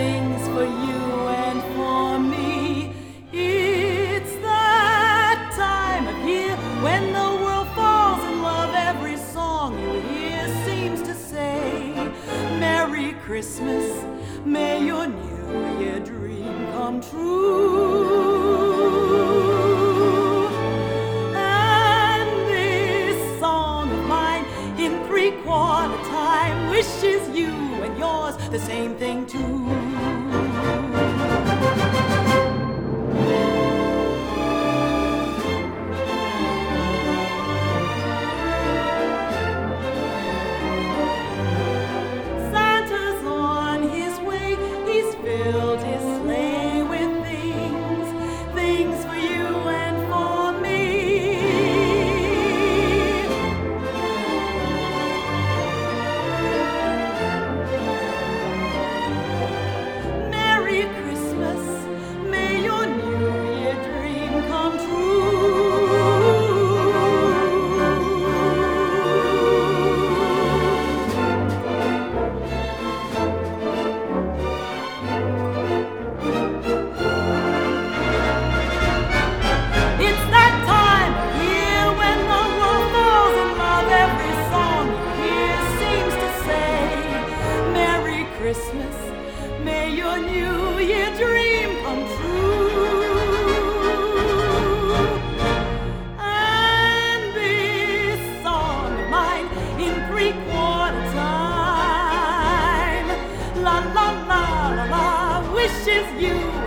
things for you and for me. It's that time of year when the world falls in love. Every song you hear seems to say, Merry Christmas, may your New Year dream come true. And this song of mine in three-quarter time wishes you and yours the same thing too. Santa's on his way, he's filled his sleigh with things for you and for me. Merry Christmas, may your New Year dream come It's that time of year when the world falls in love. Every song you hear seems to say, Merry Christmas, may your New Year dream come true. And this song of mine in three-quarter time, la la la la la, wishes you